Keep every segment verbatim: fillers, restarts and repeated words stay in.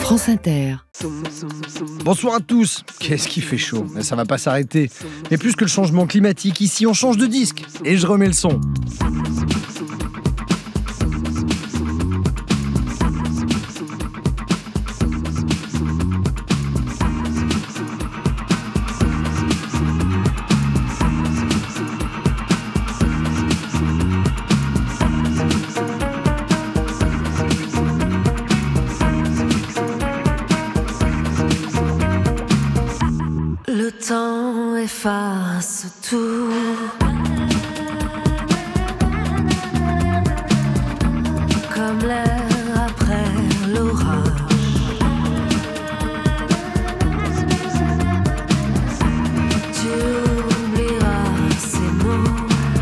France Inter. Bonsoir à tous. Qu'est-ce qui fait chaud? Mais ça va pas s'arrêter. Mais plus que le changement climatique, ici on change de disque. Et je remets le son. Le temps efface tout. Comme l'air après l'orage. Tu oublieras ces mots.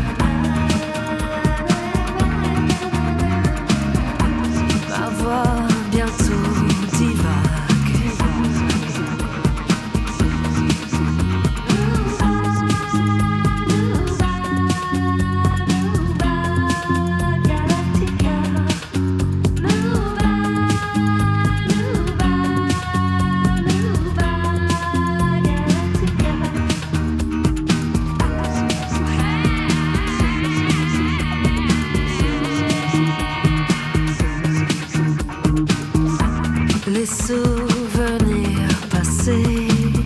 Ma voix bientôt divague. Les souvenirs passés,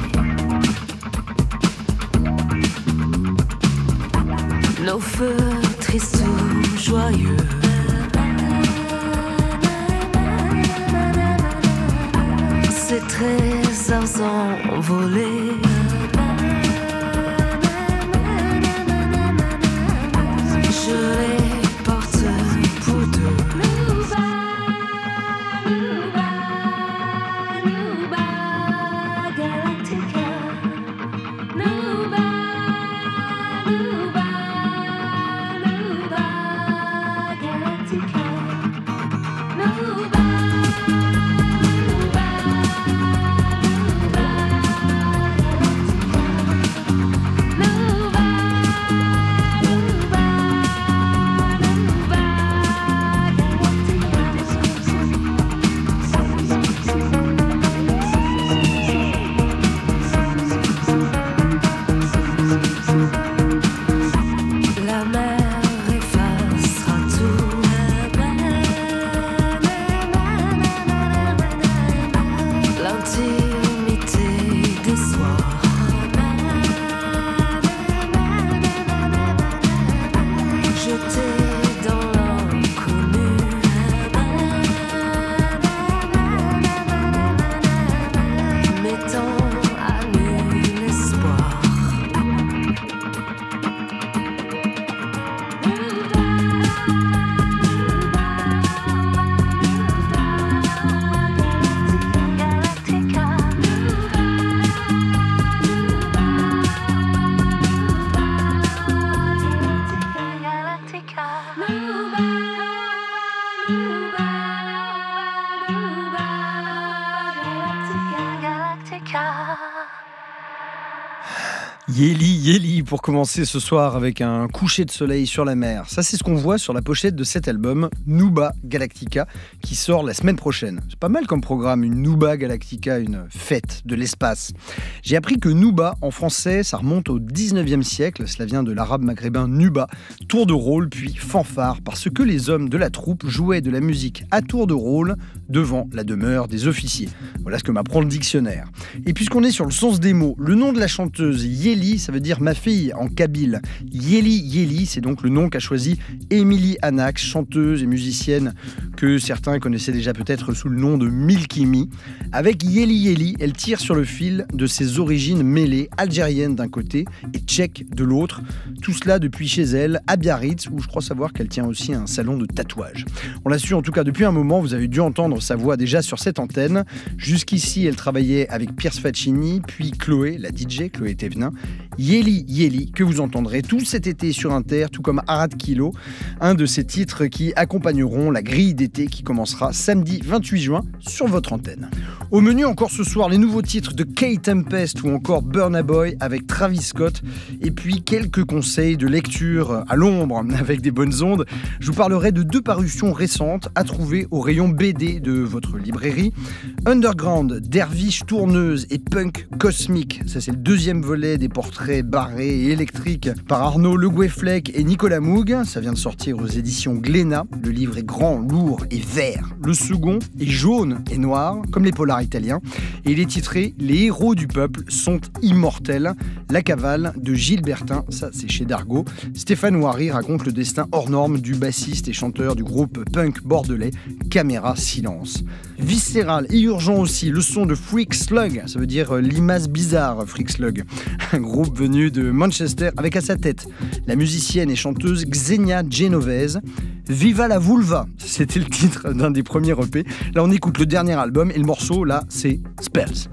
nos feux tristes ou joyeux, ces trésors envolés. Je les porte pour deux. La mer effacera tout. L'intimité des soirs. Jeté dans l'inconnu. Mettant à nu l'espoir. Yéli, Yéli, pour commencer ce soir avec un coucher de soleil sur la mer. Ça, c'est ce qu'on voit sur la pochette de cet album, Nuba Galactica, qui sort la semaine prochaine. C'est pas mal comme programme, une Nuba Galactica, une fête de l'espace. J'ai appris que Nuba, en français, ça remonte au dix-neuvième siècle. Cela vient de l'arabe maghrébin Nuba, tour de rôle puis fanfare, parce que les hommes de la troupe jouaient de la musique à tour de rôle devant la demeure des officiers. Voilà ce que m'apprend le dictionnaire. Et puisqu'on est sur le sens des mots, le nom de la chanteuse Yéli, ça veut dire ma fille en kabyle. Yéli Yéli, c'est donc le nom qu'a choisi Émilie Anax, chanteuse et musicienne que certains connaissaient déjà peut-être sous le nom de Milky Me. Avec Yéli Yéli, elle tire sur le fil de ses origines mêlées, algériennes d'un côté et tchèques de l'autre. Tout cela depuis chez elle, à Biarritz, où je crois savoir qu'elle tient aussi un salon de tatouage. On l'a su en tout cas depuis un moment, vous avez dû entendre sa voix déjà sur cette antenne. Jusqu'ici, elle travaillait avec Pierce Faccini, puis Chloé, la D J, Chloé Thévenin. Yéli Yéli, que vous entendrez tout cet été sur Inter, tout comme Arad Kilo, un de ces titres qui accompagneront la grille d'été qui commencera samedi vingt-huit juin sur votre antenne. Au menu encore ce soir, les nouveaux titres de Kay Tempest ou encore Burna Boy avec Travis Scott, et puis quelques conseils de lecture à l'ombre avec des bonnes ondes. Je vous parlerai de deux parutions récentes à trouver au rayon B D de votre librairie. Underground, derviche tourneuse et punk cosmique. Ça, c'est le deuxième volet des portraits barrés et électriques par Arnaud Le Gouefflec et Nicolas Moog. Ça vient de sortir aux éditions Glénat. Le livre est grand, lourd et vert. Le second est jaune et noir, comme les polars italiens. Et il est titré « Les héros du peuple sont immortels ». La cavale de Gilles Bertin, ça c'est chez Dargaud. Stéphane Ouari raconte le destin hors norme du bassiste et chanteur du groupe punk bordelais Caméra Silence. Viscéral et urgent aussi, le son de Freak Slug, ça veut dire limace bizarre, Freak Slug. Un groupe venu de Manchester avec à sa tête la musicienne et chanteuse Xenia Genovese. Viva la vulva, c'était le titre d'un des premiers E P. Là on écoute le dernier album et le morceau là c'est Spells.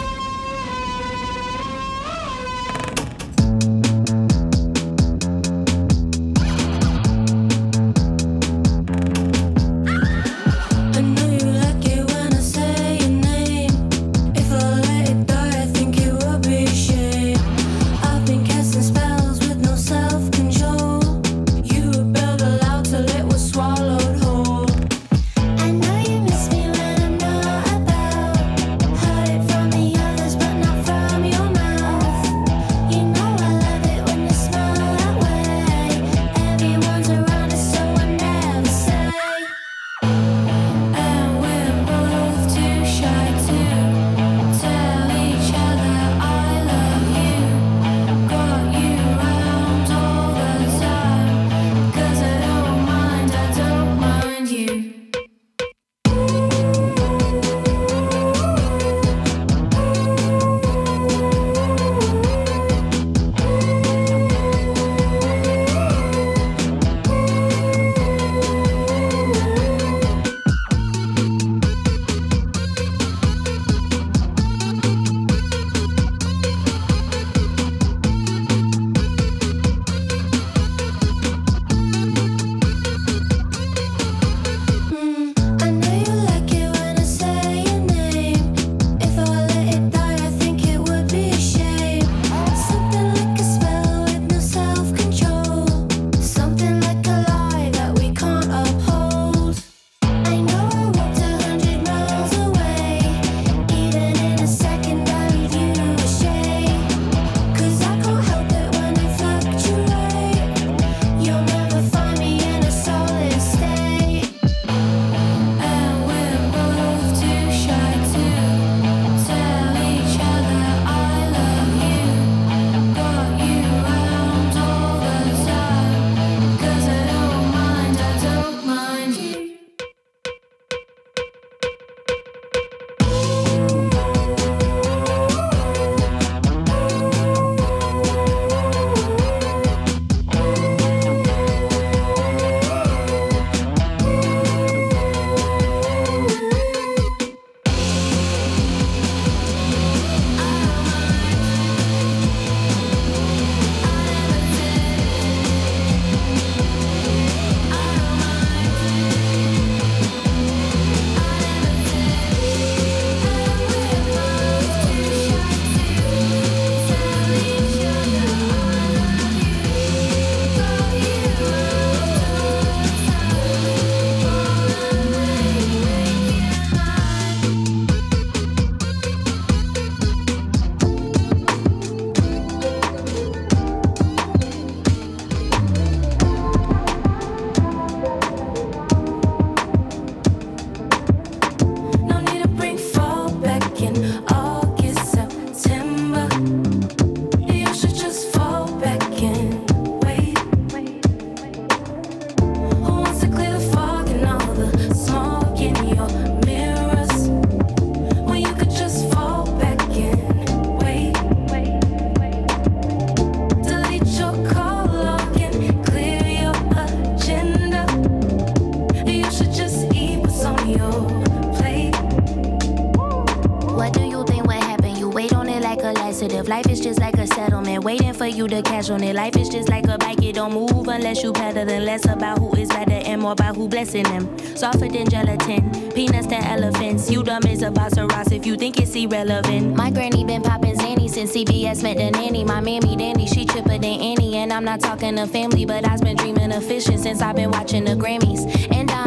laxative. Life is just like a settlement, waiting for you to cash on it. Life is just like a bike, it don't move unless you pedal. Then less about who is better and more about who blessing them. Softer than gelatin, peanuts to elephants. You dumb as a boss of Ross if you think it's irrelevant. My granny been popping Zanny since C B S met the nanny. My mammy dandy, she chipper than Annie. And I'm not talking to family, but I've been dreaming of fishing since I've been watching the Grammys. And I'm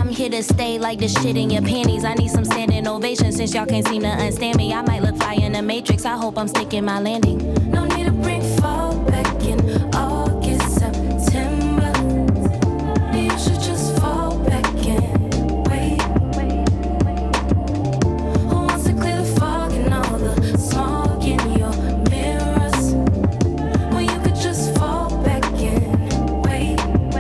I'm here to stay like the shit in your panties. I need some standing ovation since y'all can't seem to understand me. I might look fly in the Matrix. I hope I'm sticking my landing. No need to bring fall back in August, September. You should just fall back in. Wait, who wants to clear the fog and all the smog in your mirrors? Well, you could just fall back in. Wait,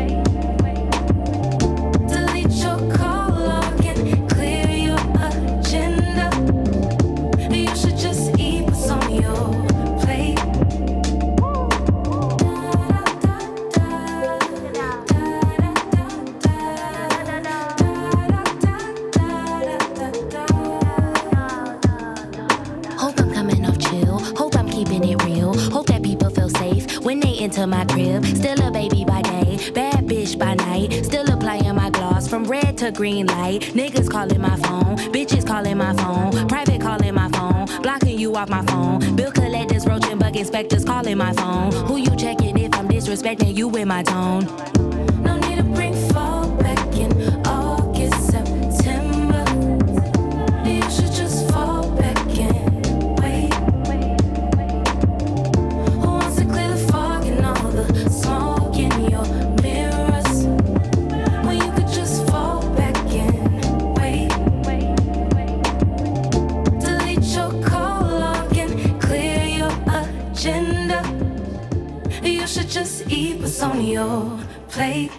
delete your call log and clear your agenda. You should just eat what's on your plate. Hope I'm coming off chill. Hope I'm keeping it real. Hope that people feel safe when they enter my crib. Still a baby by day, bad bitch by night. Still applying my gloss from red to green light. Niggas calling my phone, bitches calling my phone, private calling my phone, blocking you off my phone. Bill collectors, roach and bug inspectors calling my phone. Who you checking if I'm disrespecting you with my tone? No need to bring fall back in August, September. You should just fall back in. Wait, who wants to clear the fog and all the smoke in your mirrors? Well, you could just fall back in. Wait, delete your call log and clear your agenda. You should just eat what's on your plate.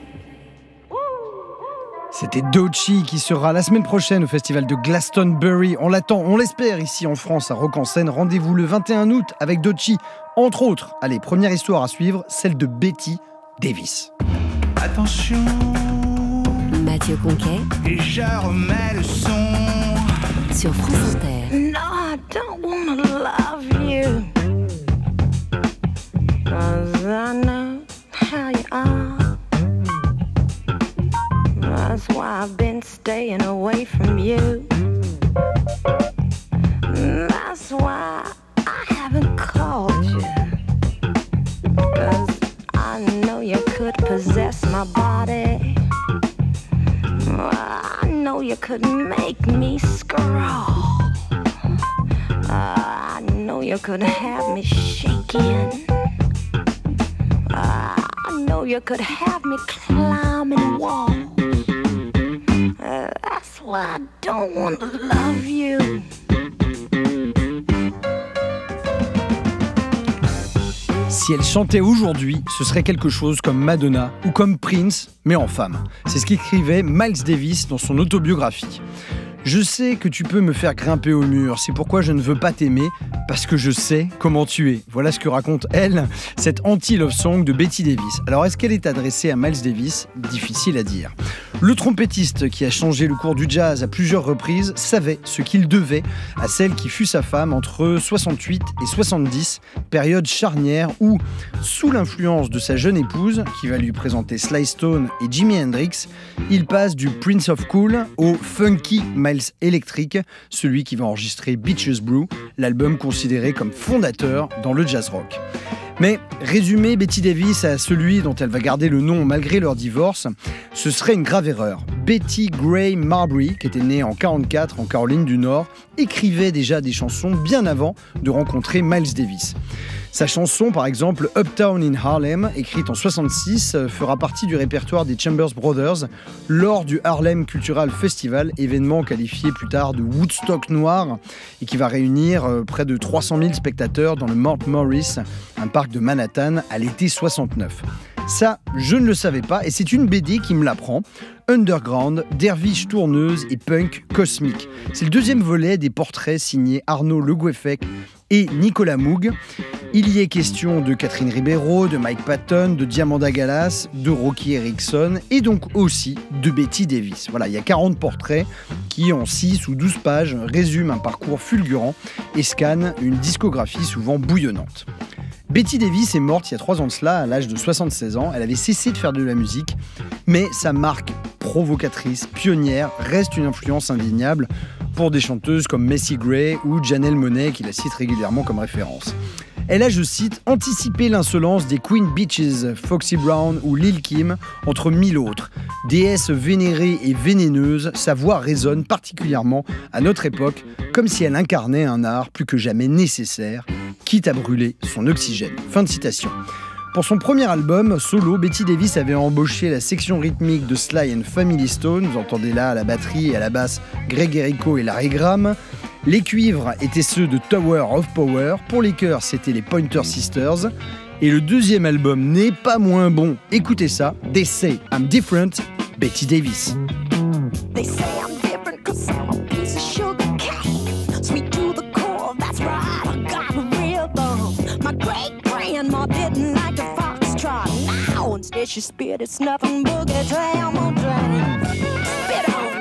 C'était Doechii qui sera la semaine prochaine au festival de Glastonbury. On l'attend, on l'espère ici en France à Rock en Seine. Rendez-vous le vingt et un août avec Doechii, entre autres. Allez, première histoire à suivre, celle de Betty Davis. Attention, Mathieu Conquet et je remets le son. sur France Inter. No, I don't wanna love you, 'cause I know how you are. That's why I've been staying away from you. That's why I haven't called you, 'cause I know you could possess my body. I know you could make me scroll. I know you could have me shaking. I know you could have me climbing walls. Uh, that's why I don't want to love you. Si elle chantait aujourd'hui, ce serait quelque chose comme Madonna ou comme Prince, mais en femme. C'est ce qu'écrivait Miles Davis dans son autobiographie. Je sais que tu peux me faire grimper au mur, c'est pourquoi je ne veux pas t'aimer, parce que je sais comment tu es. Voilà ce que raconte, elle, cette anti-love song de Betty Davis. Alors, est-ce qu'elle est adressée à Miles Davis ? Difficile à dire. Le trompettiste qui a changé le cours du jazz à plusieurs reprises savait ce qu'il devait à celle qui fut sa femme entre soixante-huit et soixante-dix, période charnière où, sous l'influence de sa jeune épouse, qui va lui présenter Sly Stone et Jimi Hendrix, il passe du Prince of Cool au funky Miles Electric, celui qui va enregistrer Beaches Brew, l'album considéré comme fondateur dans le jazz rock. Mais résumer Betty Davis à celui dont elle va garder le nom malgré leur divorce, ce serait une grave erreur. Betty Gray Marbury, qui était née en quarante-quatre en Caroline du Nord, écrivait déjà des chansons bien avant de rencontrer Miles Davis. Sa chanson, par exemple, Uptown in Harlem, écrite en soixante-six, fera partie du répertoire des Chambers Brothers lors du Harlem Cultural Festival, événement qualifié plus tard de Woodstock noir et qui va réunir près de trois cent mille spectateurs dans le Mount Morris, un parc de Manhattan, à l'été soixante-neuf. Ça, je ne le savais pas et c'est une B D qui me l'apprend. Underground, derviche tourneuse et punk cosmique. C'est le deuxième volet des portraits signés Arnaud Le Goueffec et Nicolas Moog. Il y est question de Catherine Ribeiro, de Mike Patton, de Diamanda Gallas, de Rocky Erickson et donc aussi de Betty Davis. Voilà, il y a quarante portraits qui, en six ou douze pages, résument un parcours fulgurant et scannent une discographie souvent bouillonnante. Betty Davis est morte il y a trois ans de cela, à l'âge de soixante-seize ans. Elle avait cessé de faire de la musique, mais sa marque provocatrice, pionnière, reste une influence indéniable pour des chanteuses comme Macy Gray ou Janelle Monáe, qui la cite régulièrement comme référence. Elle a, je cite, anticipé l'insolence des Queen Bitches, Foxy Brown ou Lil' Kim, entre mille autres. Déesse vénérée et vénéneuse, sa voix résonne particulièrement à notre époque, comme si elle incarnait un art plus que jamais nécessaire, quitte à brûler son oxygène. Fin de citation. Pour son premier album, solo, Betty Davis avait embauché la section rythmique de Sly and Family Stone, vous entendez là à la batterie et à la basse Greg Errico et Larry Graham. Les cuivres étaient ceux de Tower of Power, pour les chœurs c'était les Pointer Sisters. Et le deuxième album n'est pas moins bon, écoutez ça, They Say I'm Different, Betty Davis. They say I'm different 'cause I'm a piece of sugar cane. Sweet to the core, that's right, I got a real bone. My great-grandma didn't like the foxtrot. Now instead she spit, it's nothing boogie down my drain. Spit on.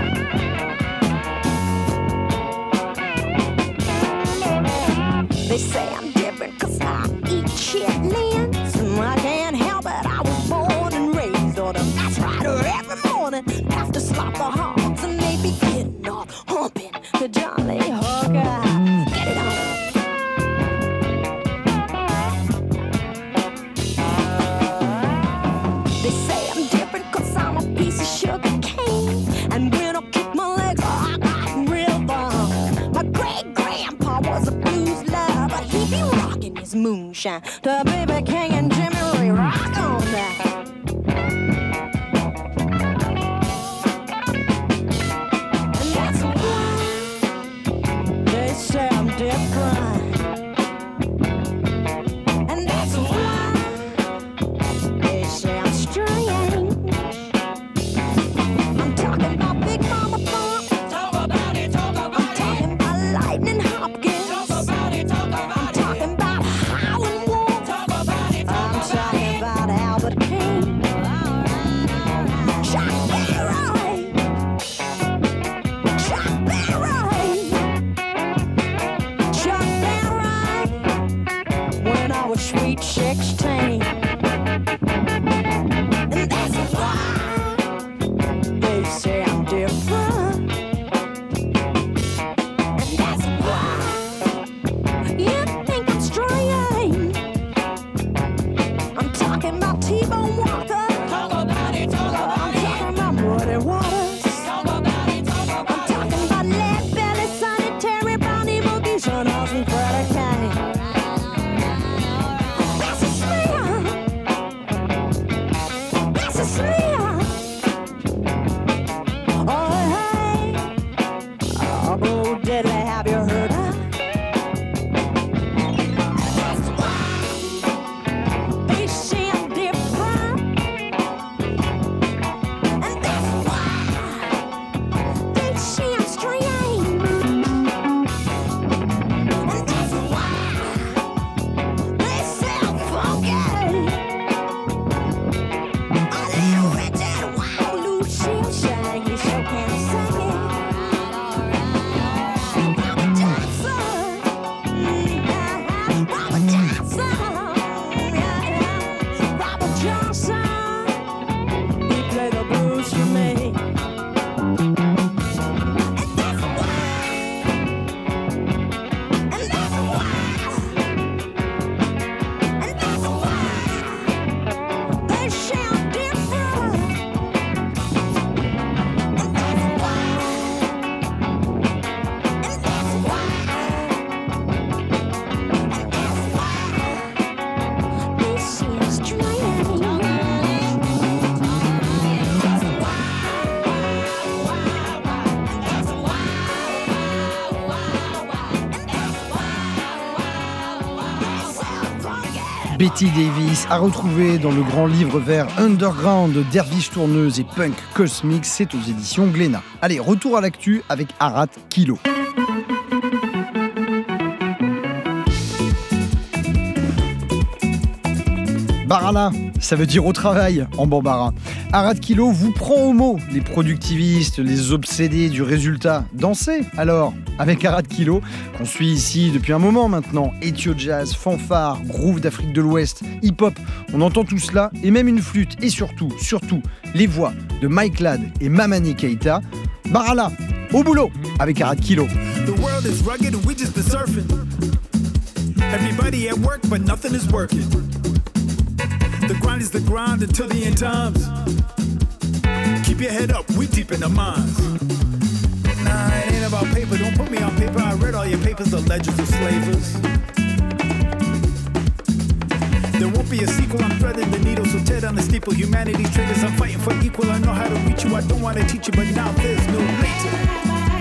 They say I'm different 'cause I eat chitlins. I can't help it, I was born and raised on them. That's right, every morning after slop the hogs and they be getting off, humping the Jolly Hooker. Get it on. They say I'm different 'cause I'm a piece of sugar cane. And when I kick my legs, oh, I got real bum. My great-grandpa was a blues lover. He be rocking his moonshine to B B King and Jimmy Ray. Rock on that. And that's why they say I'm different. And that's why they say I'm strange. I'm talking about Big Mama Thump. Talk about it, talk about it. I'm talking about Lightning Hopkins. Talk about it, talk about it. I'm talking about Howlin' Wolf. Talk about it, talk I'm talking about Albert King. Chuck Berry. Chuck Berry. Chuck Berry. When I was sweet sixteen. And that's why they say I'm different. And that's why you think I'm strange. I'm talking about T-Bone Walker. Talk about it, talk about I'm it. talking about Muddy Waters. Talk about it, talk about I'm talking about Lead Belly, Sonny Terry, Bonnie Mookie, Son House, and Freddie Kane. That's a smear. That's a smear. Oh, hey. Oh, Bo Diddley, have you heard her? That's why they say I'm different. And that's why they say I'm strange. And that's why they say I'm funky. A little Richard, wow, Lucille Shaggy, so can sing it. Robert Johnson, mm, Robert Johnson, yeah, Robert Johnson, he played the blues for me. And that's why, and that's why, and that's why they say I'm different. And that's why, and that's why, and that's why they say I'm strange. That's why, that's why, Betty Davis à retrouver dans le grand livre vert Underground, Derviche tourneuse et punk cosmique, c'est aux éditions Glénat. Allez, retour à l'actu avec Arat Kilo. Barala, ça veut dire au travail en bambara. Arat Kilo vous prend au mot, les productivistes, les obsédés du résultat. Dansez alors avec Arat Kilo, qu'on suit ici depuis un moment maintenant. Ethio jazz, fanfare, groove d'Afrique de l'Ouest, hip-hop, on entend tout cela et même une flûte et surtout, surtout, les voix de Mike Ladd et Mamani Keita. Barala, au boulot avec Arat Kilo. The world is rugged and we just been surfing. Everybody at work, but nothing is working. The grind is the grind until the end times. Keep your head up, we deep in the mines. Nah, it ain't about paper, don't put me on paper. I read all your papers, the legends of slavers. There won't be a sequel, I'm threading the needle, so tear down the steeple. Humanity's traitors, I'm fighting for equal. I know how to reach you, I don't want to teach you, but now there's no later.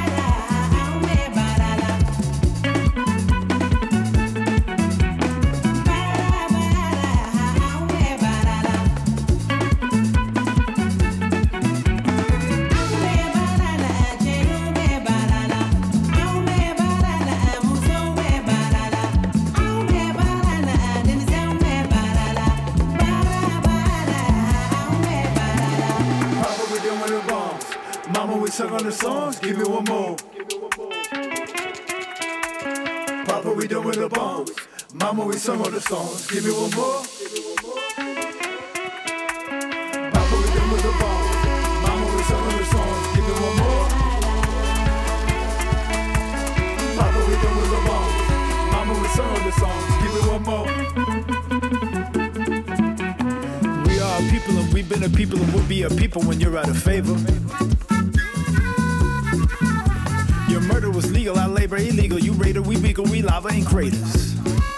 Sung on the songs, give me one more. Papa, we done with the bombs. Mama, we sung on the songs, give me one more. Papa, we done with the bombs. Mama, we sung on the songs, give me one more. Papa, we done with the bombs. Mama, we sung on the songs, give me one more. We are a people and we've been a people and we'll be a people when you're out of favor. Your murder was legal, our labor illegal. You raider, we wiggle, we lava in craters.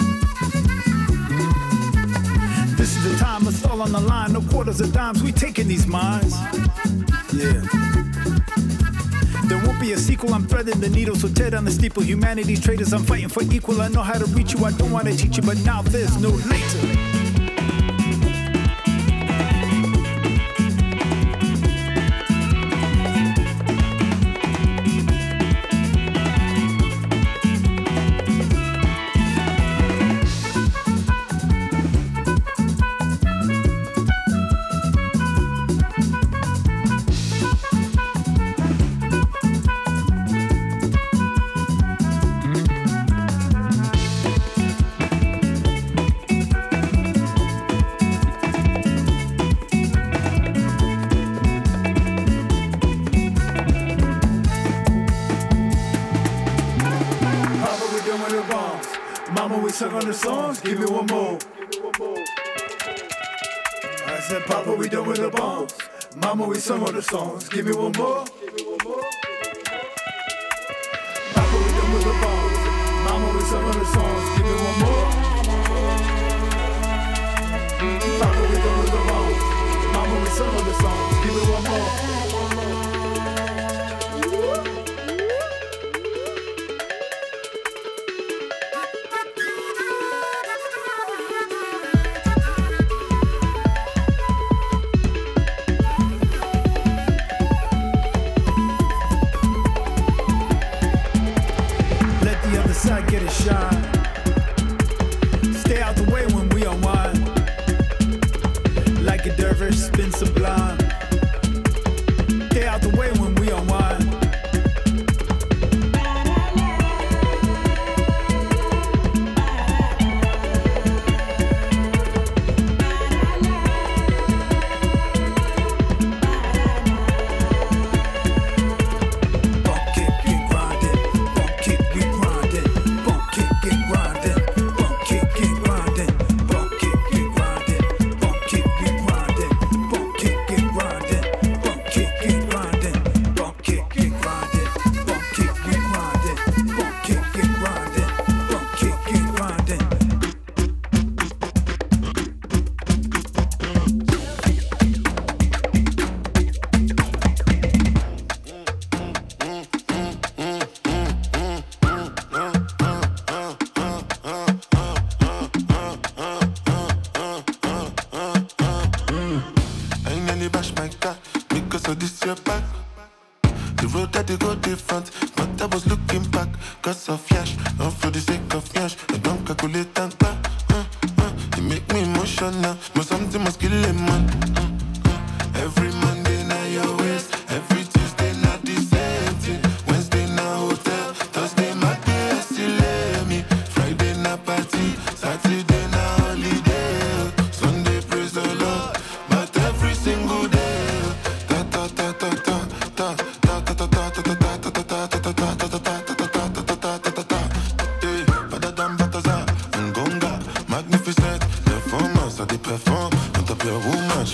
This is the time, it's all on the line. No quarters or dimes, we taking these mines. Yeah. There won't be a sequel, I'm threading the needle, so tear down the steeple. Humanity's traitors, I'm fighting for equal. I know how to reach you, I don't want to teach you, but now there's no later. Sung on the songs, give me one more. I said, Papa, we done with the bombs. Mama, we sung on the songs, give me one more. Papa, we done with the bombs. Mama, we sung on the songs, give me one more. Papa, we done with the bombs. Mama, we sung on the songs, give me one more. Get a shine. Stay out the way when we unwind. Like a dervish, spin sublime. Stay out the way when we unwind.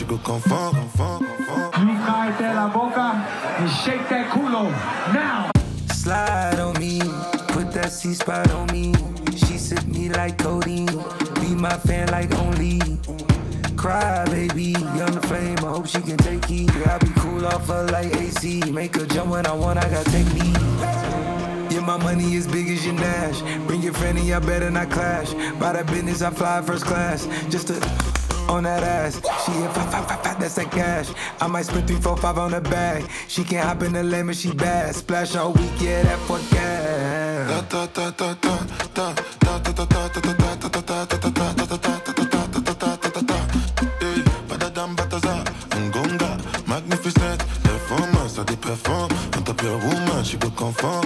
could confirm, confirm, confirm. You cállate la boca and shake that culo now. Slide on me, put that C-spot on me. She sip me like codeine, be my fan like only. Cry, baby, young flame, I hope she can take heat. I be cool off her like A C, make her jump when I want, I got technique. Yeah, my money is big as your Nash. Bring your friend and y'all better not clash. By that business, I fly first class, just to on that ass. She hit five, five, five, five, that's that cash. I might spend three, four, five on the bag. She can't hop in the lane, but she bad. Splash all week, yeah, that for gas. Ta ta ta ta ta ta ta ta ta ta ta ta ta ta ta ta ta ta ta. Hey, badadam bataza, ngonga, magnificent, performance, I dey perform. On top your woman, she go conform.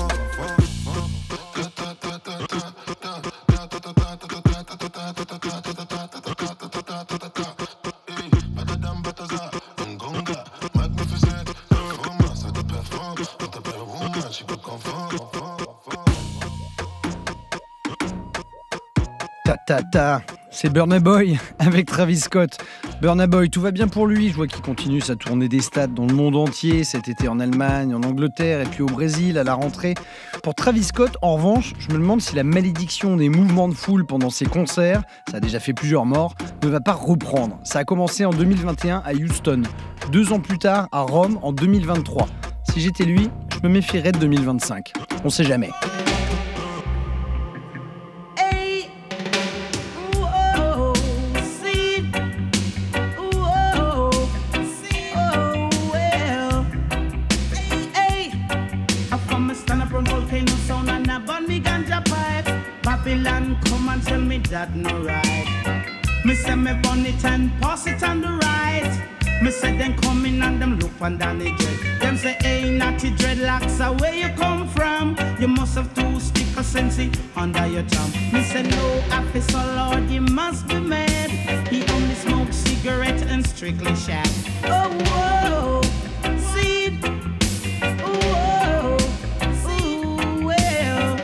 Ta ta ta, c'est Burna Boy avec Travis Scott. Burna Boy, tout va bien pour lui. Je vois qu'il continue sa tournée des stades dans le monde entier, cet été en Allemagne, en Angleterre et puis au Brésil à la rentrée. Pour Travis Scott, en revanche, je me demande si la malédiction des mouvements de foule pendant ses concerts, ça a déjà fait plusieurs morts, ne va pas reprendre. Ça a commencé en deux mille vingt et un à Houston, deux ans plus tard à Rome en deux mille vingt-trois. Si j'étais lui, je me méfierais de deux mille vingt-cinq. On sait jamais. Babylon, come and tell me that no right. Me say me burn it and pass it on the right. Me say them come in and them look on Danny Dread. Them say, hey, natty dreadlocks, uh, where you come from? You must have two stick of sensi under your thumb. Me say, no, officer Lord, you must be mad. He only smokes cigarette and strictly shag. Oh, whoa, see, whoa, see, well,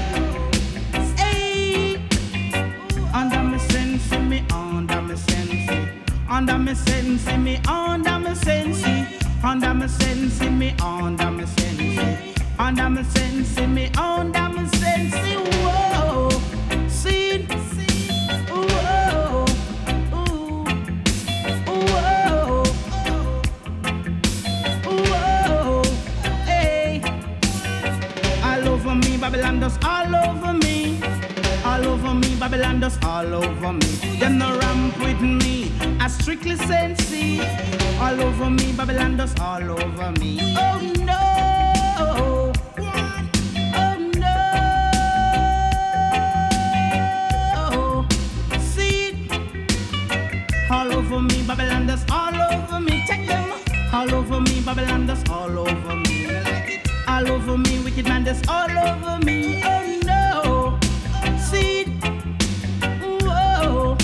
hey, under me sense, me under me sense. Under me sense, me under me sense. Under me sense, me under me sense. Under me sense, me under me sense. Whoa, see, whoa, ooh, whoa, whoa, hey. All over me, Babylon does all over me. All over me, Babylon does all over me. Them no ramp with me, I strictly sensey. All over me, Babylon does all over me. Oh no, oh no, see, all over me, Babylon does all over me. Take them, all over me, Babylon does all over me. All over me, wicked man does all over me. Oh no, see, whoa.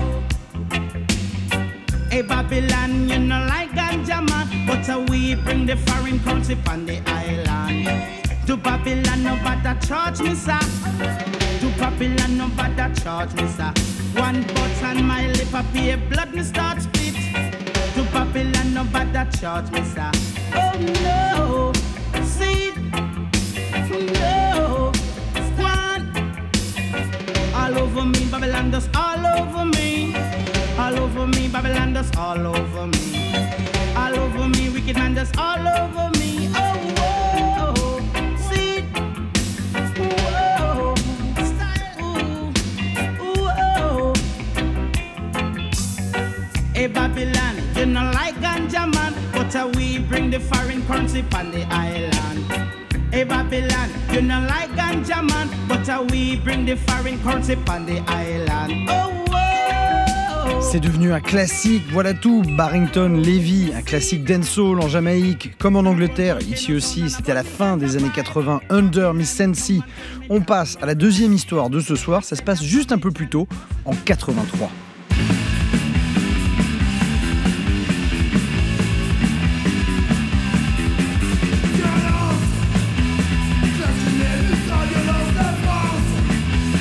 Hey Babylon, you know like ganja man, but uh, we bring the foreign currency on the island. To Babylon, no bother charge me, sir. To Babylon, no bother charge me, sir. One butt on my lip, I pay blood, me start split. To Babylon, no bother charge me, sir. Oh no, see, no, one. All over me, Babylon does all over me. All over me, Babylon does all over me. All over me, wicked man does all over me. Oh, whoa, see, whoa, ooh, whoa. Hey Babylon, you know like ganja man, but uh, we bring the foreign currency on the island. Hey Babylon, you know like ganja man, but uh, we bring the foreign currency on the island. Oh, c'est devenu un classique, voilà tout. Barrington Levy, un classique dancehall en Jamaïque, comme en Angleterre, ici aussi, c'était à la fin des années quatre-vingts, Under Miss Sensi. On passe à la deuxième histoire de ce soir, ça se passe juste un peu plus tôt, en quatre-vingt-trois.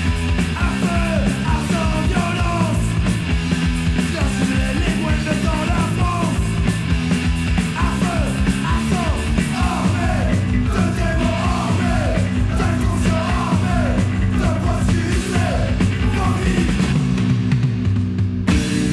Dans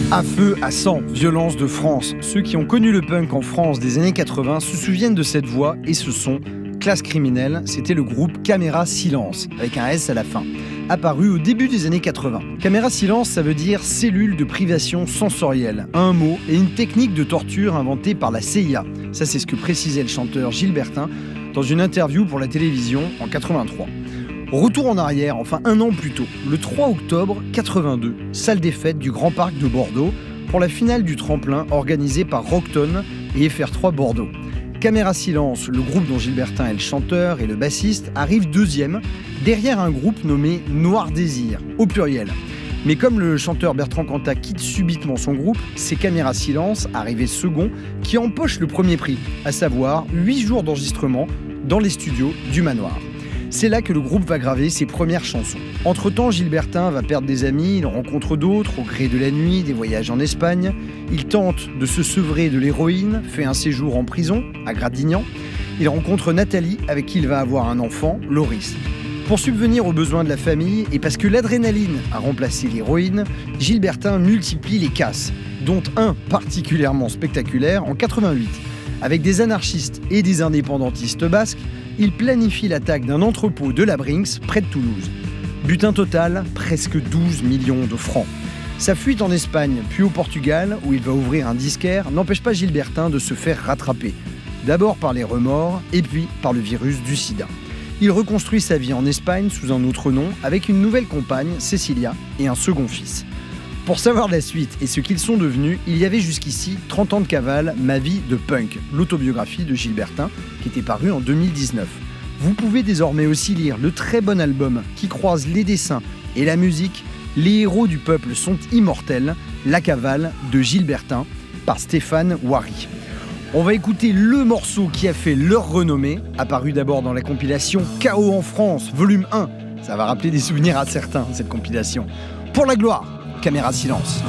À feu, à sang, violence de France. Ceux qui ont connu le punk en France des années quatre-vingts se souviennent de cette voix et ce son. Classe criminelle, c'était le groupe Caméra Silence, avec un S à la fin, apparu au début des années quatre-vingts. Caméra Silence, ça veut dire cellule de privation sensorielle, un mot et une technique de torture inventée par la C I A. Ça, c'est ce que précisait le chanteur Gilles Bertin dans une interview pour la télévision en quatre-vingt-trois. Retour en arrière, enfin un an plus tôt, le trois octobre quatre-vingt-deux, salle des fêtes du Grand Parc de Bordeaux, pour la finale du tremplin organisée par Rockton et F R trois Bordeaux. Caméra Silence, le groupe dont Gilles Bertin est le chanteur et le bassiste, arrive deuxième, derrière un groupe nommé Noir Désir, au pluriel. Mais comme le chanteur Bertrand Cantat quitte subitement son groupe, c'est Caméra Silence, arrivé second, qui empoche le premier prix, à savoir huit jours d'enregistrement dans les studios du Manoir. C'est là que le groupe va graver ses premières chansons. Entre-temps, Gilles Bertin va perdre des amis, il en rencontre d'autres au gré de la nuit, des voyages en Espagne. Il tente de se sevrer de l'héroïne, fait un séjour en prison, à Gradignan. Il rencontre Nathalie, avec qui il va avoir un enfant, Loris. Pour subvenir aux besoins de la famille, et parce que l'adrénaline a remplacé l'héroïne, Gilles Bertin multiplie les casses, dont un particulièrement spectaculaire en quatre-vingt-huit. Avec des anarchistes et des indépendantistes basques, il planifie l'attaque d'un entrepôt de la Brinks, près de Toulouse. Butin total, presque douze millions de francs. Sa fuite en Espagne, puis au Portugal, où il va ouvrir un disquaire, n'empêche pas Gilles Bertin de se faire rattraper. D'abord par les remords, et puis par le virus du sida. Il reconstruit sa vie en Espagne sous un autre nom, avec une nouvelle compagne, Cécilia, et un second fils. Pour savoir la suite et ce qu'ils sont devenus, il y avait jusqu'ici trente ans de cavale, Ma vie de punk, l'autobiographie de Gilles Bertin, qui était parue en deux mille dix-neuf. Vous pouvez désormais aussi lire le très bon album qui croise les dessins et la musique. Les héros du peuple sont immortels, La cavale de Gilles Bertin, par Stéphane Wary. On va écouter le morceau qui a fait leur renommée, apparu d'abord dans la compilation Chaos en France, volume un. Ça va rappeler des souvenirs à certains, cette compilation. Pour la gloire, Caméra Silence.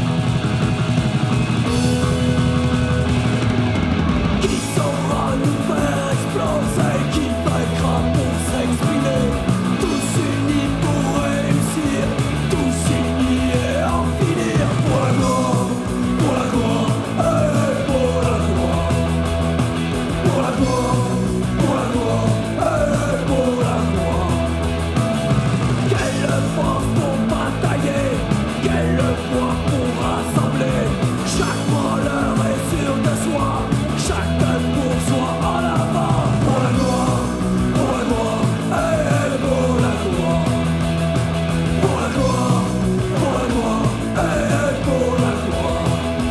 Qui saura nous faire exploser, qui vaincra pour s'exprimer, tous unis pour réussir, tous unis et en finir. Pour la gloire, pour la gloire, hey, pour la gloire, pour la gloire, pour la gloire, hey, pour la gloire. Quelle force pour batailler, quel poids pour rassembler. Chaque voleur est sûr de soi, chacun pour soi en avant. Pour la gloire, pour la gloire, hey, pour la gloire. Pour la gloire, pour la gloire, hey, pour la gloire.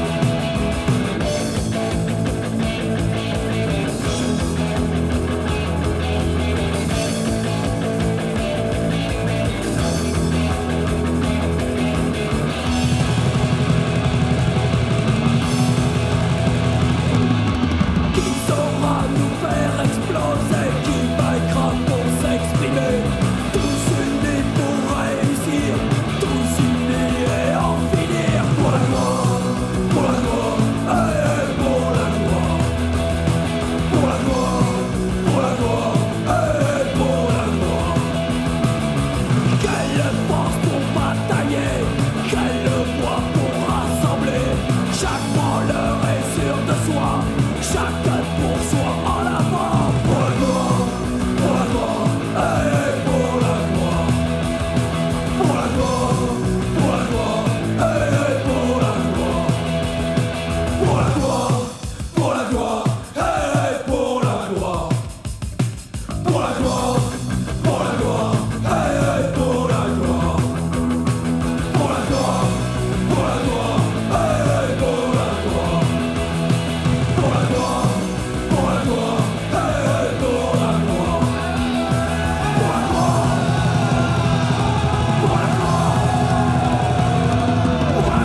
Qui saura nous faire exploser, qui vaincra pour s'exprimer, tous unis pour réussir, tous unis et en finir. Pour la gloire, pour la gloire, hey, pour la gloire. Pour la gloire, pour la gloire, hey, pour la gloire. Quelle force pour batailler, quel poids pour rassembler. Chaque voleur est sûr de soi, chacun pour soi en avant. Pour la gloire, pour la gloire, hey, pour la gloire. Pour la gloire, pour la gloire, hey, pour la gloire. Pour la gloire, pour la gloire, hey, pour la gloire. Pour la gloire, pour la gloire, hey, pour la gloire. Pour la gloire, pour la gloire, hey, pour la gloire. Pour la gloire, pour la gloire, hey, pour la gloire. Pour la gloire, pour la gloire, pour la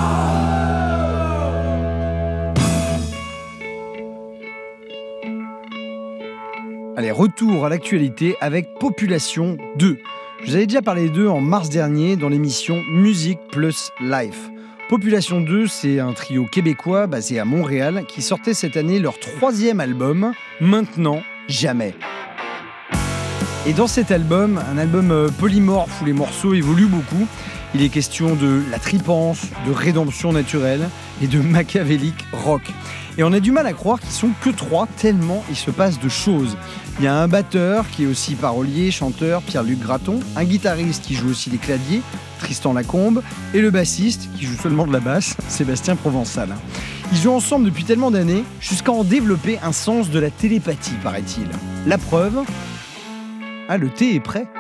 gloire. Allez, retour à l'actualité avec Population deux. Je vous avais déjà parlé d'eux en mars dernier dans l'émission Musique plus Life. Population deux, c'est un trio québécois basé à Montréal qui sortait cette année leur troisième album, Maintenant, Jamais. Et dans cet album, un album euh, polymorphe où les morceaux évoluent beaucoup, il est question de la tripance, de rédemption naturelle et de machiavélique rock. Et on a du mal à croire qu'ils sont que trois, tellement il se passe de choses. Il y a un batteur qui est aussi parolier, chanteur, Pierre-Luc Graton, un guitariste qui joue aussi les claviers, Tristan Lacombe, et le bassiste qui joue seulement de la basse, Sébastien Provençal. Ils jouent ensemble depuis tellement d'années, jusqu'à en développer un sens de la télépathie, paraît-il. La preuve, ah, le thé est prêt.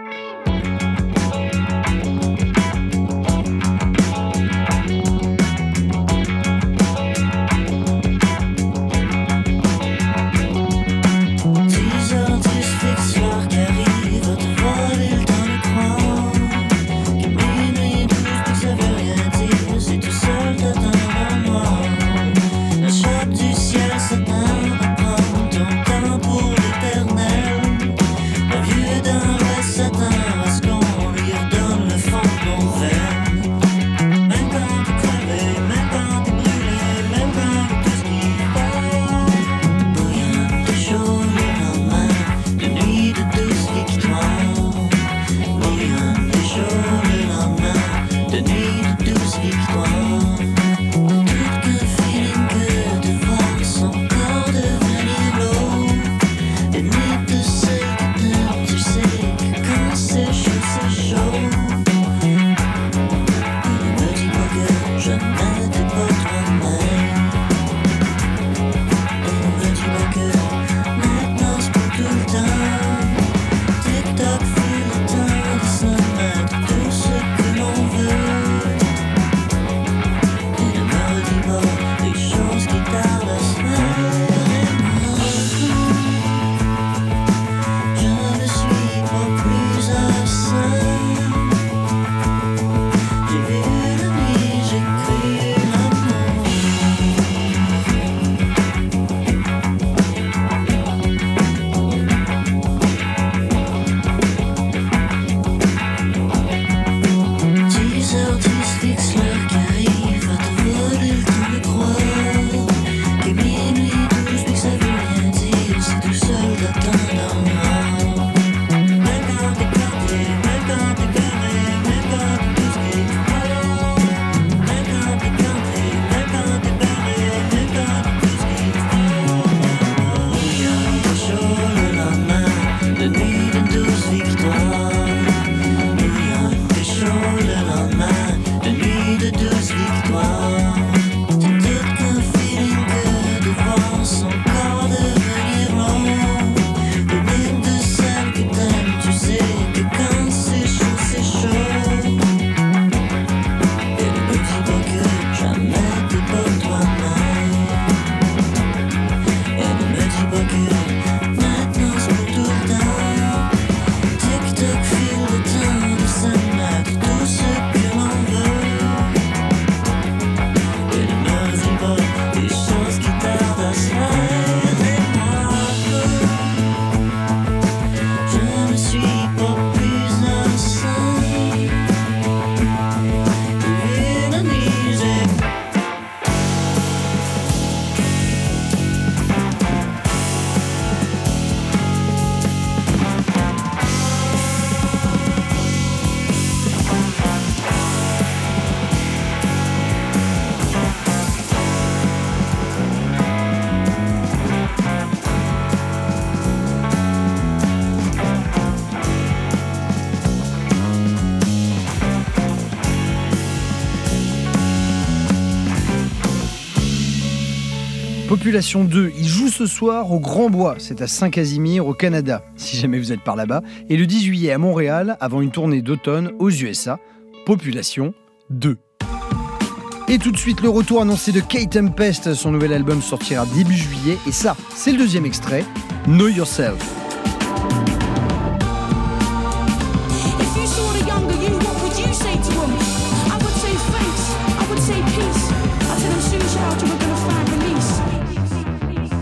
Population deux, il joue ce soir au Grand Bois, c'est à Saint-Casimir au Canada, si jamais vous êtes par là-bas, et le dix juillet à Montréal, avant une tournée d'automne aux U S A. Population deux. Et tout de suite le retour annoncé de Kate Tempest, son nouvel album sortira début juillet, et ça, c'est le deuxième extrait, Know Yourself.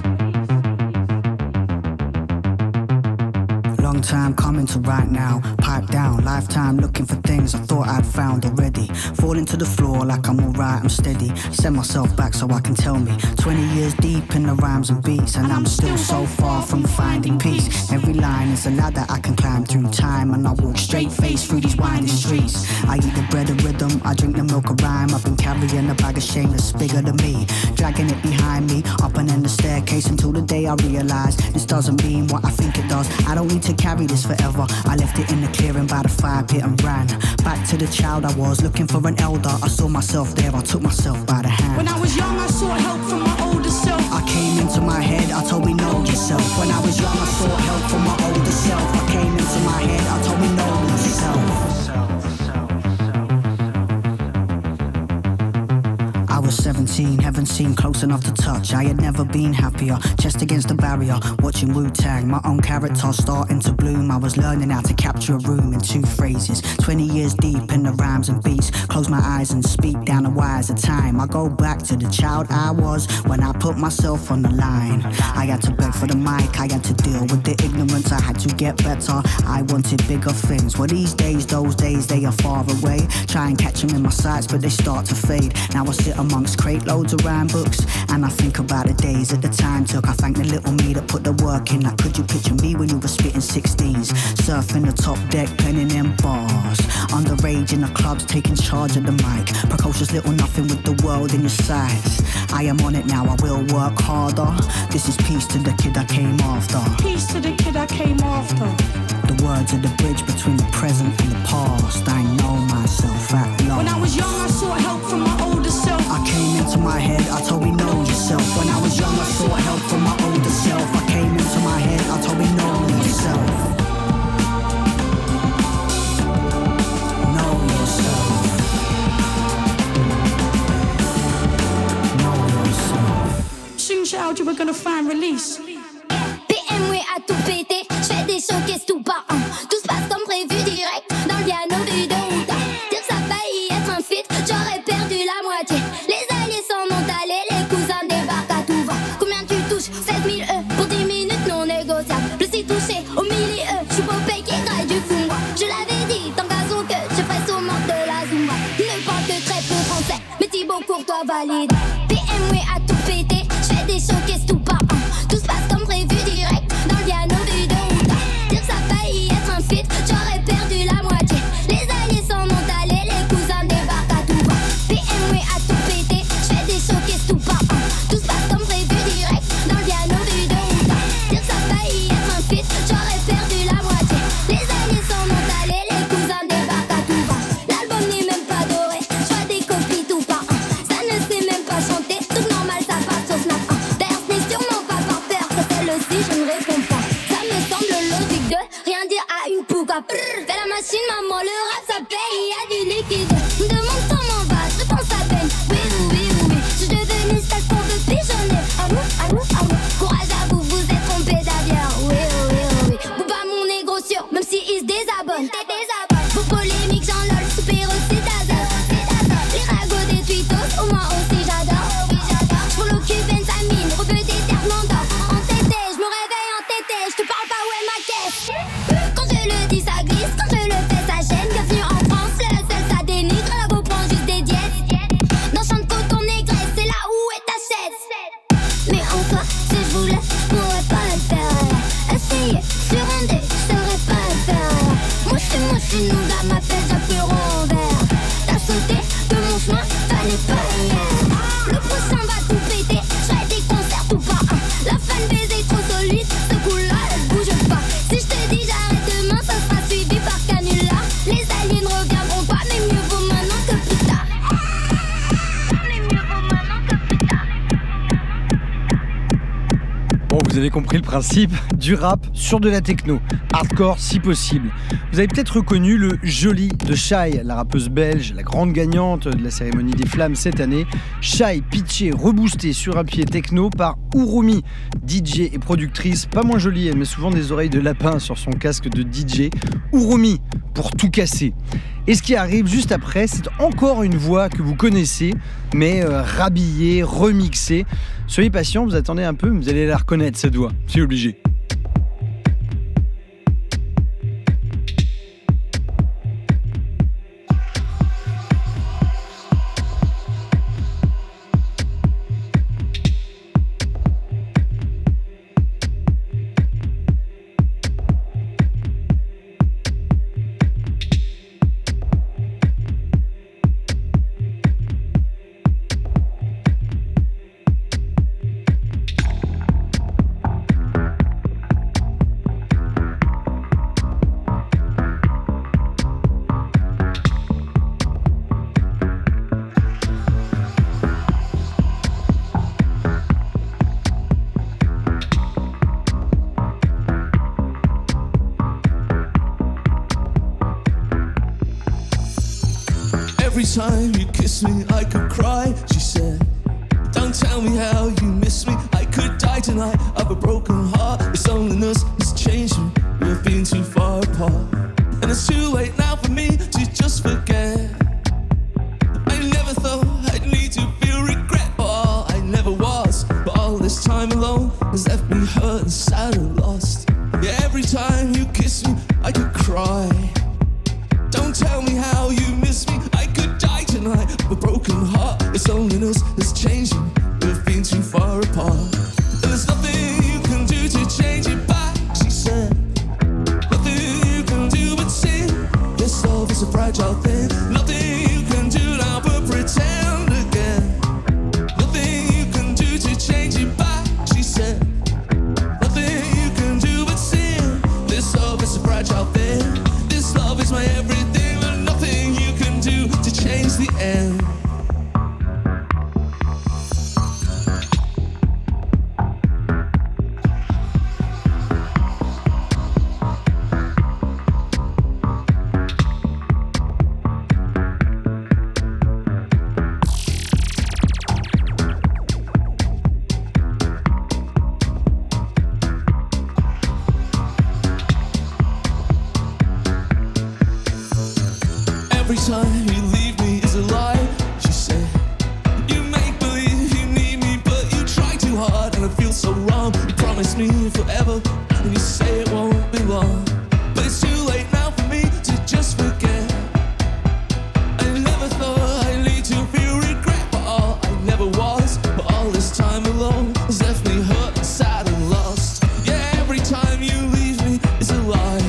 Time coming to right now. pipe down. Lifetime looking for things I thought I'd found already. Falling to the floor like I'm alright, I'm steady. Send myself back so I can tell me. Twenty years deep in the rhymes and beats, and I'm still so far from finding peace. Every line is a ladder I can climb through time, and I walk straight face through these winding streets. I eat the bread of rhythm, I drink the milk of rhyme. I've been carrying a bag of shame that's bigger than me, dragging it behind me, up and in the staircase until the day I realise this doesn't mean what I think it does. I don't need to carry this forever. I left it in the clearing by the fire pit and ran back to the child I was, looking for an elder. I saw myself there, I took myself by the hand. When I was young, I sought help from my older self. I came into my head, I told me know yourself. When I was young, I sought help from my older self. I came into my head, I told me know yourself. I was seventeen, heaven seemed close enough to touch. I had never been happier, chest against the barrier, watching Wu-Tang, my own character starting to bloom. I was learning how to capture a room in two phrases. Twenty years deep in the rhymes and beats, close my eyes and speak down the wires of time. I go back to the child I was when I put myself on the line. I had to beg for the mic, I had to deal with the ignorance, I had to get better. I wanted bigger things. Well, these days, those days, they are far away. Try and catch them in my sights, but they start to fade. Now I sit amongst crate loads of rhyme books, and I think about the days that the time took. I thank the little me that put the work in. Like, could you picture me when you were spitting sixteens, surfing the top deck, penning them bars, underage in the clubs, taking charge of the mic, precocious little nothing with the world in your sights. I am on it now, I will work harder. This is peace to the kid I came after. Peace to the kid I came after. The words are the bridge between the present and the past. I know myself at last. When I was young, I sought help from my older self. I came into my head, I told me know yourself. When I was young, I sought help from my older self. I came into my head, I told me know yourself. Know yourself. Know yourself. Soon child, you were gonna find release. P M W a tout pété, j'fais des showcases tout par un. Tout se passe comme prévu direct, dans le piano vu de Outa. Dire que ça faillit être un feat, j'aurais perdu la moitié. Les alliés s'en ont allés, les cousins débarquent à tout va. Combien tu touches? sept mille E pour dix minutes non négociables. Je suis touché au milieu, j'suis Popeye qui graille du fou. Je l'avais dit, tant gazon que je ferais au mort de la Zumba. Ne parle que très peu français, mais Thibaut Courtois valide. P M W a tout pété, j'fais des showcases tout par un. Tout se passe comme prévu direct, dans le piano vu de Outa. Dire que ça faillit être un feat, j'aurais perdu la moitié. Les alliés s'en ont allés, les cousins débarquent à tout va. P M W a tout pété, j'fais des showcases tout par un. Tout se passe comme prévu direct, dans le piano vu de Outa. Dire que ça faillit être un feat, j'aurais perdu la moitié. Les alliés s'en ont allés, les cousins débarquent à tout va. L'album n'est même pas doré, j'vois des copies tout par un. Ça ne sait même pas chanter, donc normal ça passe au snap un. D'ailleurs ce n'est sûrement pas par peur que celle-ci je ne réponds pas. Ça me semble logique de rien dire à une pouca. Fais la machine maman, le rap ça paye, y'a du liquide. Me demande comment va, je pense à peine. Oui oui oui oui, je suis devenue sale pour veut pigeonner. Ah oui, ah oui, ah oui. Courage à vous, vous êtes trompé d'ailleurs. Oui oui oui oui, vous pas mon négro sûr, même si il se désabonne. Vos polémiques j'en lol, super aussi d'azar. Les ragots des tweetos, au moins aussi j'adore. J'prends l'occupe Benjamin, rebeu des terres d'or. Entêté, j'me réveille entêté, j'te parle pas où est ma caisse. Quand je le dis ça glisse, quand je le fais ça gêne. Bienvenue en France, le seul ça dénigre. La go prend juste des diètes. Dans champ de coton négresse, c'est là où est ta chaise. Mais enfin, si je voulais, j'pourrais pas le faire. Essayer, sur un dé, j'saurais pas le faire. Moi j'suis, moi j'suis nougat, m'appelle Japuron vert. T'as sauté de mon chemin, fallait pas y être. Le prochain va tout péter, j'aurai des concerts tout par un. La fanbase est trop solide, ce coup-là elle bouge pas. Si je te dis j'arrête demain, ça sera suivi par canular. Les alliés ne reviendront pas, mais mieux vaut maintenant que plus tard. Mais mieux vaut maintenant que plus tard. Bon, vous avez compris le principe, du rap sur de la techno, hardcore si possible. Vous avez peut-être reconnu le Joli de Shai, la rappeuse belge, la grande gagnante de la cérémonie des flammes cette année. Shai, pitché, reboosté sur un pied techno par Urumi, D J et productrice, pas moins jolie, elle met souvent des oreilles de lapin sur son casque de D J. Urumi, pour tout casser. Et ce qui arrive juste après, c'est encore une voix que vous connaissez, mais euh, rhabillée, remixée. Soyez patients, vous attendez un peu, vous allez la reconnaître cette voix, c'est obligé. Every time you kiss me, I could cry, she said. Don't tell me how you miss me. I could die tonight of a broken heart. This loneliness has changed me. We've been too far apart. And it's too late now for me to just forget. I never thought I'd need to feel regret for all I never was. But all this time alone has left me hurt and sad and lost. Yeah, every time you kiss me, I could cry. Don't tell me how you miss me. I could die tonight of a broken heart. This loneliness has changed me. We've been too far apart. And there's nothing you can do to change it back, she said. Nothing you can do but see. This love is a fragile thing. Nothing you can do now but pretend again. Nothing you can do to change it back, she said. Nothing you can do but see. This love is a fragile thing. This love is my everything. But nothing you can do to change the end. Every time you leave me is a lie, she said. You make believe you need me, but you try too hard and it feels so wrong. You promise me forever and you say it won't be long. But it's too late now for me to just forget. I never thought I'd lead to feel regret for all I never was. But all this time alone has left me hurt and sad and lost. Yeah, every time you leave me is a lie.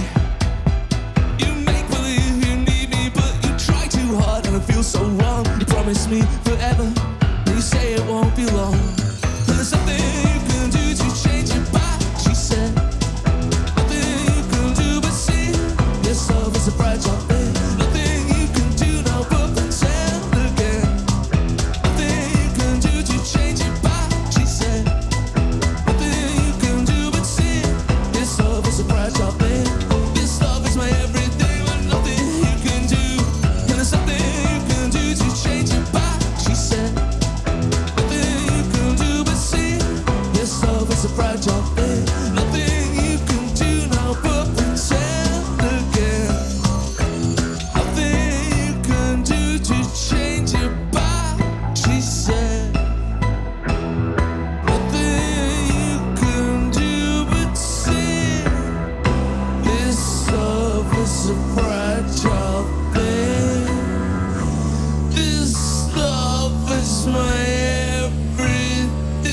And it feels so wrong. You promise me forever, and you say it won't be long. And there's nothing you can do to change it back, she said. Nothing you can do but see. This love is a fragile thing. Nothing you can do now but pretend again. Nothing you can do to change it back, she said. Nothing you can do but see. This love is a fragile thing. This love is my everything, but nothing you can do. And there's nothing to change it back, she said. Nothing you can do but see. This love is a fragile thing. Nothing you can do now but pretend again. Nothing you can do to change it back, she said. Nothing you can do but see. This love is a fragile thing. This love is my everything.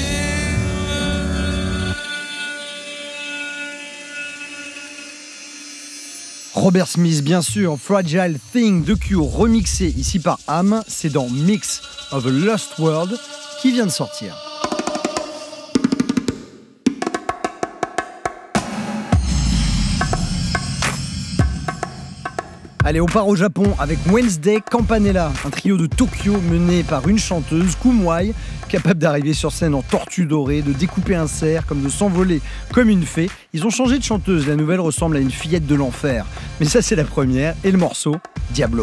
Robert Smith, bien sûr, Fragile Thing de Cure, remixé ici par Am, c'est dans Mix of a Lost World qui vient de sortir. Allez, on part au Japon avec Wednesday Campanella, un trio de Tokyo mené par une chanteuse, Kumwai, capable d'arriver sur scène en tortue dorée, de découper un cerf, comme de s'envoler comme une fée. Ils ont changé de chanteuse, la nouvelle ressemble à une fillette de l'enfer. Mais ça, c'est la première, et le morceau, Diablo.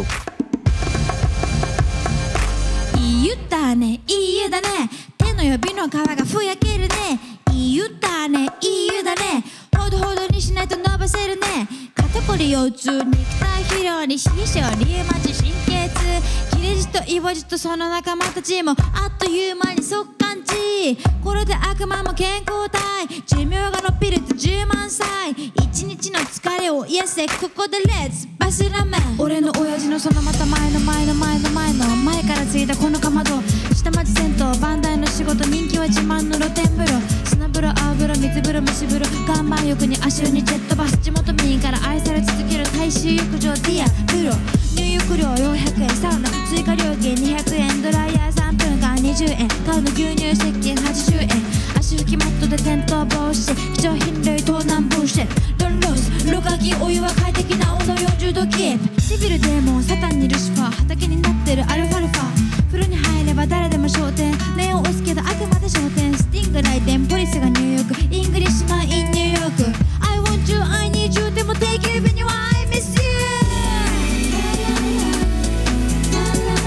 いい歌ね、いい湯だね、手の指の皮がふやけるね。いい歌ね、いい湯だね、ほどほどにしないと伸ばせるね。肩こり腰痛、肉体疲労に冷え性リウマチ神経痛、切れ字とイボ字とその仲間たちもあっという間に速乾地。これで悪魔も健康体、寿命が伸びるってじゅうまんさい。一日の疲れを癒せ、ここでレッツバスラメン。俺の親父のそのまた前の前の前の前の前から継いだこのかまど、下町銭湯バンダイの仕事、人気は自慢の露天風呂。砂風呂青風呂水風呂蒸し風呂、岩盤浴に足湯にジェットバス、地元民から愛され続ける大衆浴場ディア風呂。入浴料よんひゃくえん、サウナ追加料金にひゃくえん、ドライヤーさんぷんかんにじゅうえん、買うの牛乳石鹸はちじゅうえん、足拭きマットで転倒防止、貴重品類盗難防止、ロンロスろ過器お湯は快適な温度よんじゅうどキープ。シビルデーモン、サタンにルシファー、畑になってるアルファルファ、風呂に入れば誰でも焦点、念を押すけどあくまで焦点、スティング来店、ポリスが入浴、イングリッシュマンインニューヨーク、 I want you, I need you, でも take you when you I miss you。 La la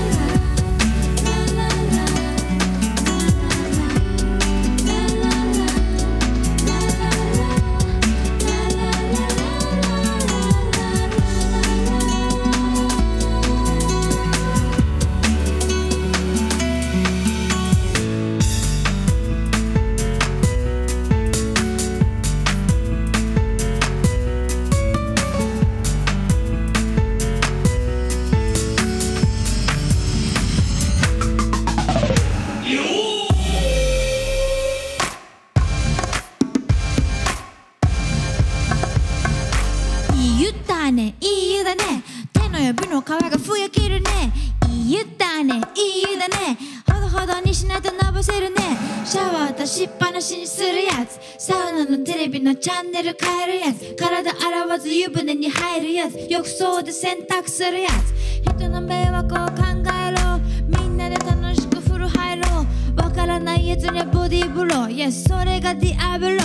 指の皮がふやけるねいい湯だねいい湯だねほどほどにしないとのぼせるねシャワー出しっぱなしにするやつサウナのテレビのチャンネル変えるやつ体洗わず湯船に入るやつ浴槽で洗濯するやつ人の迷惑を考えろみんなで楽しく風呂入ろうわからないやつにはボディーブロー Yes それがディアブロ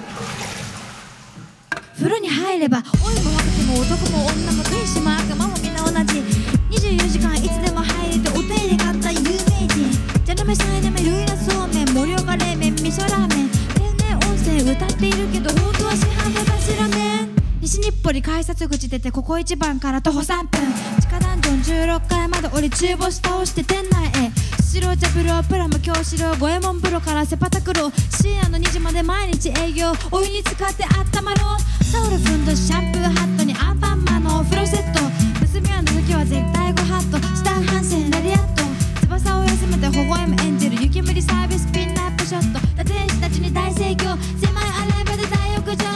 風呂に入れば老いも若きも男も女も天使も悪魔もみんな同じにじゅうよじかんいつでも入れてお手入れ簡単有名人じゃなめさえなめルイナそうめん盛岡冷麺味噌ラーメン天然温泉歌っているけど本当は市販の頭麺西日暮里改札口出てここ一番から徒歩さんぷん地下ダンジョンじゅうろっかいまで降り中ボス倒して店内へスシロー茶風呂プラム京志郎五右衛門風呂からセパタクロ深夜のにじまで毎日営業お湯に浸かってあったまろうタオルふんどしシャンプーハットにアンパンマンのお風呂セット娘はの時は絶対ごハットスターハンセンラリアット翼を休めて微笑む演じる雪むりサービスピンナップショット打天使たちに大盛況狭い洗い場で大浴場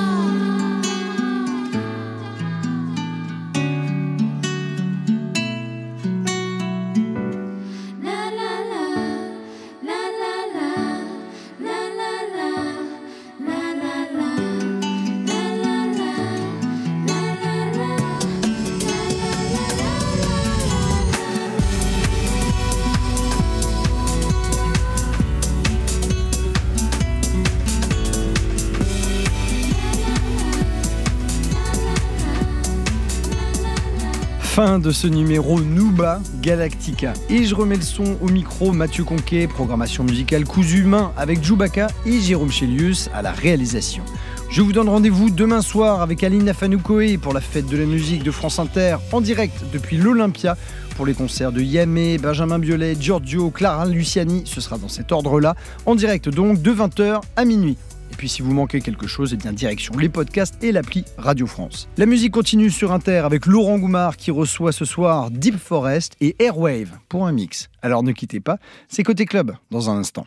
Fin de ce numéro Nuba Galactica. Et je remets le son au micro, Mathieu Conquet, programmation musicale cousu main avec Djoubaka et Jérôme Chélius à la réalisation. Je vous donne rendez-vous demain soir avec Aline Nafanoukoé pour la fête de la musique de France Inter en direct depuis l'Olympia pour les concerts de Yamé, Benjamin Biolay, Giorgio, Clara Luciani. Ce sera dans cet ordre-là, en direct donc de vingt heures à minuit. Et puis si vous manquez quelque chose, eh bien direction les podcasts et l'appli Radio France. La musique continue sur Inter avec Laurent Goumard qui reçoit ce soir Deep Forest et Airwave pour un mix. Alors ne quittez pas, c'est Côté Club dans un instant.